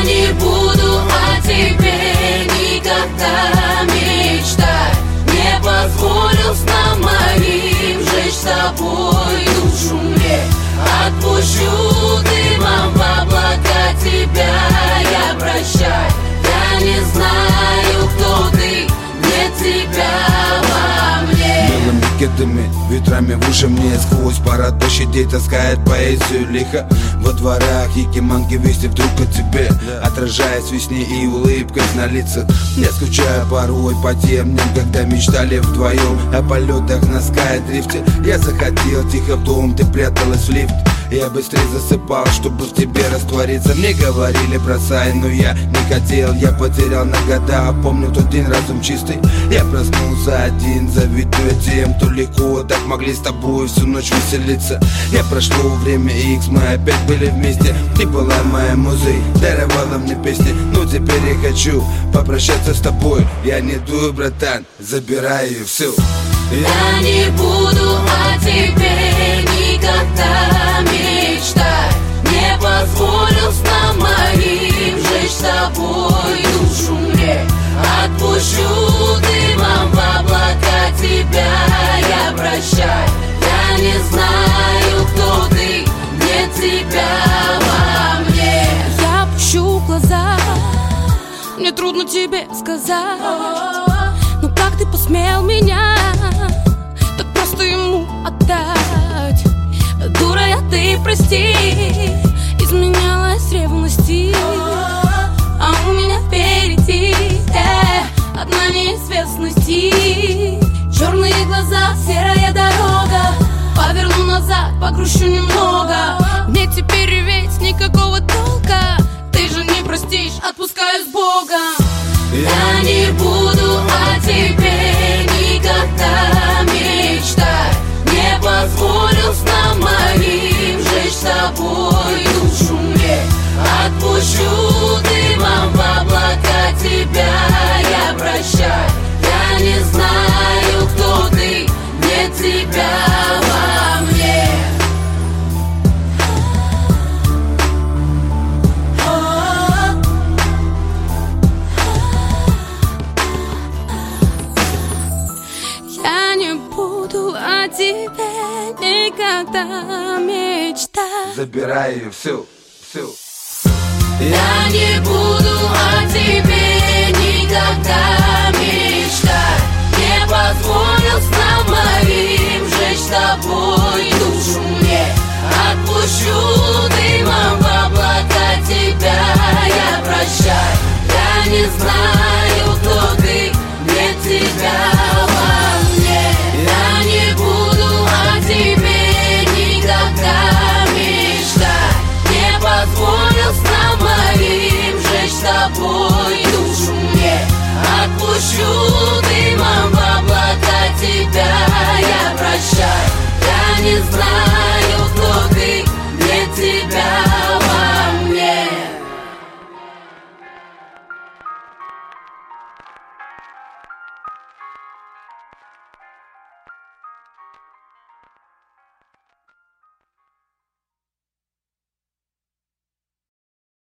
не буду о тебе никогда мечтать. Не позволю снам моим жечь с тобой душу мне. Отпущу дымом в облака тебя я прощай. Я не знаю, кто ты, нет тебя во мне. Белыми кедами, ветрами в уши мне сквозь парад площадей таскает поэзию лихо. Во дворах якиманки вести вдруг о тебе, отражаясь в сне и улыбкой на лицах. Я скучаю порой по тем дням, когда мечтали вдвоем о полетах на скайдрифте. Я заходил тихо в дом, ты пряталась в лифт. Я быстрее засыпал, чтобы в тебе раствориться. Мне говорили бросай, но я не хотел. Я потерял на года, помню тот день разум чистый. Я проснулся один, завидуя тем, кто легко так могли с тобой всю ночь веселиться. Я прошло время X, мы опять были вместе. Ты была моей музой, даровала мне песни. Но теперь я хочу попрощаться с тобой. Я не дую, братан, забираю все. Я не буду о тебе никогда мечтать. Не позволю снам моим жечь с тобой душу мне. Отпущу дымом в облака тебя я прощай. Я не знаю, кто ты, нет тебя во мне. Я опущу глаза, мне трудно тебе сказать. Но как ты посмел меня так просто ему отдать? Дура я, ты прости, изменялась ревности. А у меня впереди одна неизвестность. Черные глаза, серая дорога. Поверну назад, погрущу немного. Мне теперь реветь никакого толка. Ты же не простишь, отпускаю с Богом. Я не буду о тебе никогда мечтать. Не позволю снам моим жечь с тобой душу мне. Отпущу дымом в облака тебя я прощай. Я не знаю, кто ты, нет тебя во мне. Я не буду о тебе никогда мечтать. Забираю все, все. Я не буду о тебе